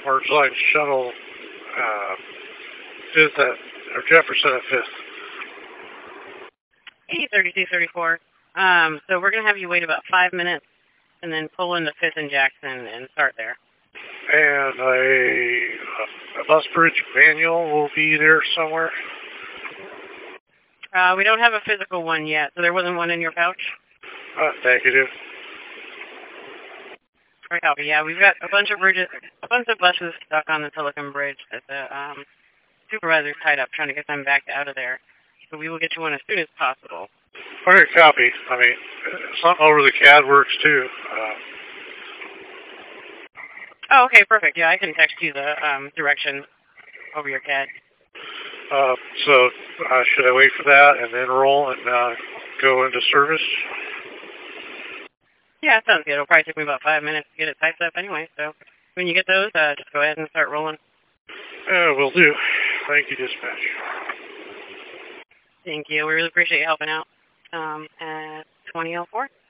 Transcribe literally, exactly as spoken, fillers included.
Orange Line Shuttle, uh, fifth at, or Jefferson at fifth. eight thirty-two thirty-four. Um, so we're going to have you wait about five minutes and then pull into fifth and Jackson and start there. And a, a bus bridge manual will be there somewhere. Uh, we don't have a physical one yet, so there wasn't one in your pouch? Uh, negative. Right, copy. Yeah, we've got a bunch of bridges, a bunch of buses stuck on the Silicon Bridge that the um, supervisor's tied up trying to get them back out of there. So we will get you one as soon as possible. Okay, copy. I mean, something over the C A D works too. Uh, oh, okay, perfect. Yeah, I can text you the um, direction over your C A D. uh, so uh, should I wait for that and then roll and uh, go into service? Yeah, sounds good. It'll probably take me about five minutes to get it typed up anyway. So when you get those, uh, just go ahead and start rolling. Yeah, will do. Thank you, dispatch. Thank you. We really appreciate you helping out. Um, at twenty oh four.